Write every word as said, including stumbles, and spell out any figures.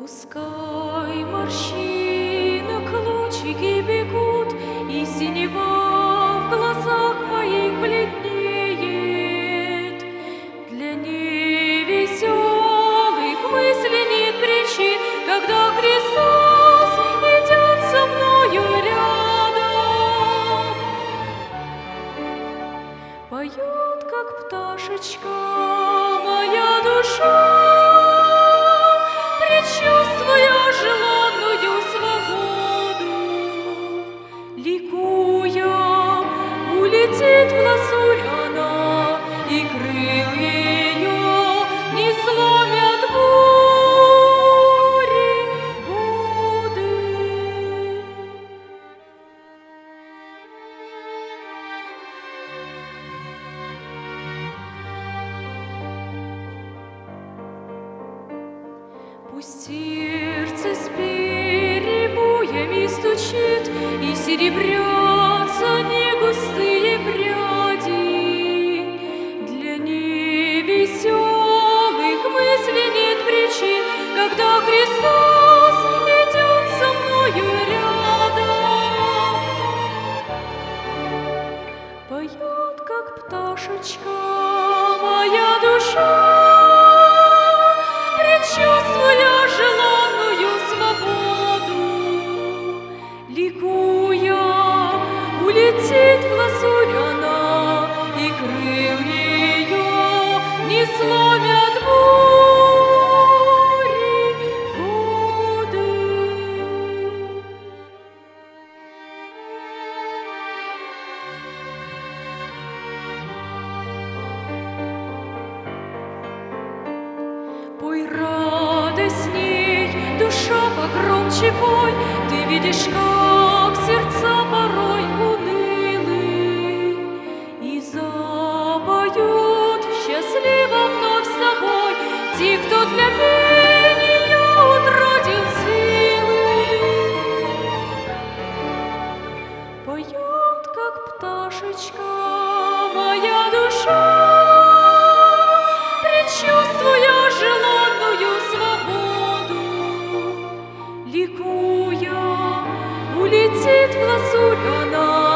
Пускай морщинок лучики бегут, и синева в глазах моих бледнеет. Для невеселых мыслей нет причин, когда Христос идет со мною рядом. Поет, как пташечка, моя душа, предчувствуя желанную свободу, ликуя, улетит в лазурь она, и крыл ее не сломят бури годы. Пусть сердце с перебоями стучит, и серебрятся негустые пряди. Для невеселых мыслей нет причин, когда Христос идет со мною рядом. Поет, как пташечка, моя душа, предчувствуя желанную свободу, ликуя, улетит в лазурь она, и крыл ее не сломят бури годы. Пой радостней, душа, погромче пой, ты видишь, как сердца порой унылы, и запоют счастливо вновь с тобой те, кто для пения утратил силы. Поет, как пташечка, моя душа, предчувствуя желанную свободу, ликуя, улетит в лазурь она,